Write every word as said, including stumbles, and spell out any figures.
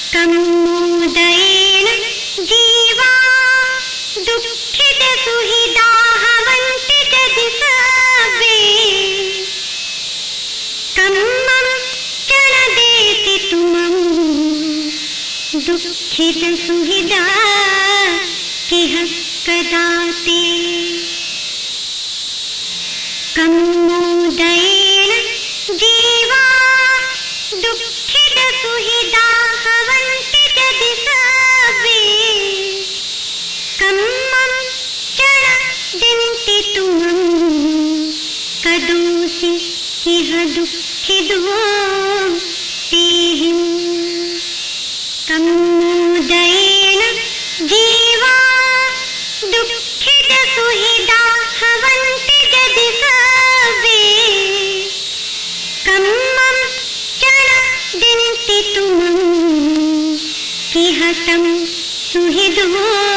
कम्मोदयेन जीवा दुःखित सुहिदा हवन्ति यदि सर्वे कम्मं क्षणदेति तुमं दुःखित सुहिदा किह कदा ते कम्मोदयेन जीवा दुःखित सुहिदा हवन्ति यदि सर्वे कम्मं क्षणदिन्ति तुमं कदोऽसि इह दुःखिदो तेहिं कम्मोदयेन जीवा दुःखित सुहिदा हवन्ति यदि सर्वे कम्मं क्षणदिन्ति तुमं किह तं सुहृदो